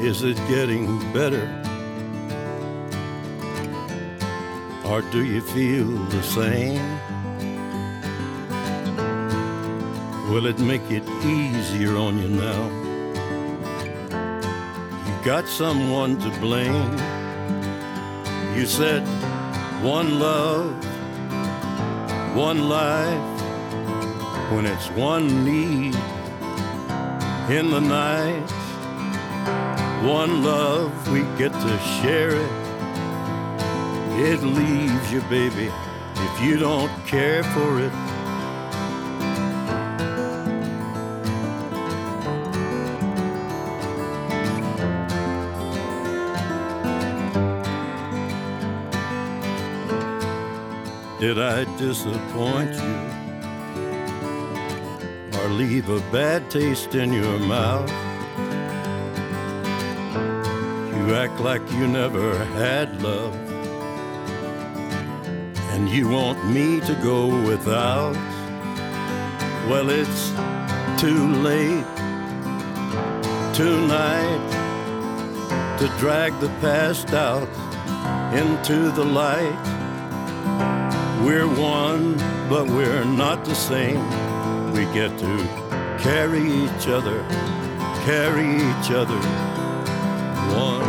Is it getting better? Or do you feel the same? Will it make it easier on you now? You got someone to blame. You said one love, one life, when it's one need in the night. One love, we get to share it. It leaves you, baby, if you don't care for it. Did I disappoint you or leave a bad taste in your mouth? You act like you never had love, and you want me to go without. Well, it's too late tonight to drag the past out into the light. We're one, but we're not the same. We get to carry each other one.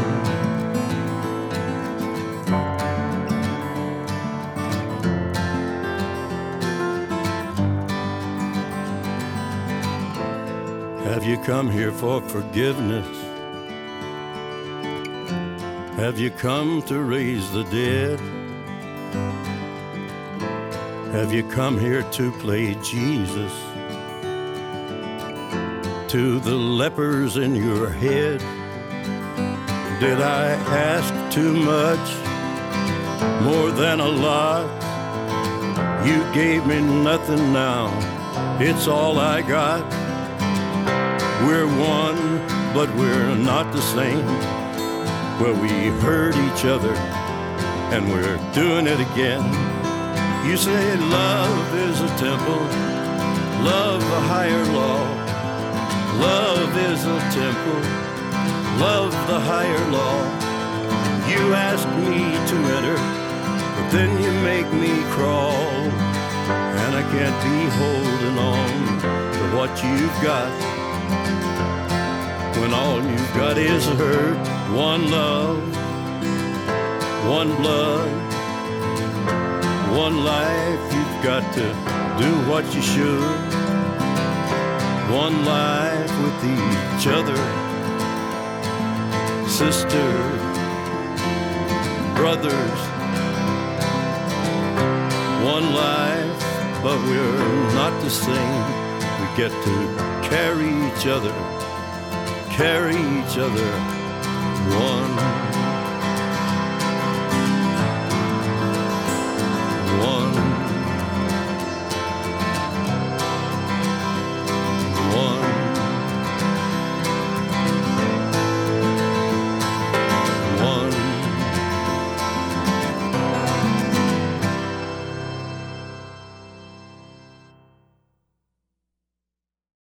Have you come here for forgiveness? Have you come to raise the dead? Have you come here to play Jesus to the lepers in your head? Did I ask too much, more than a lot? You gave me nothing now, it's all I got. We're one, but we're not the same. Well, we hurt each other, and we're doing it again. You say love is a temple, love a higher law. Love is a temple, love the higher law. You ask me to enter, but then you make me crawl. And I can't be holding on to what you've got, when all you've got is hurt. One love, one blood, one life. You've got to do what you should. One life with each other, sisters, brothers. One life, but we're not the same. We get to carry each other one.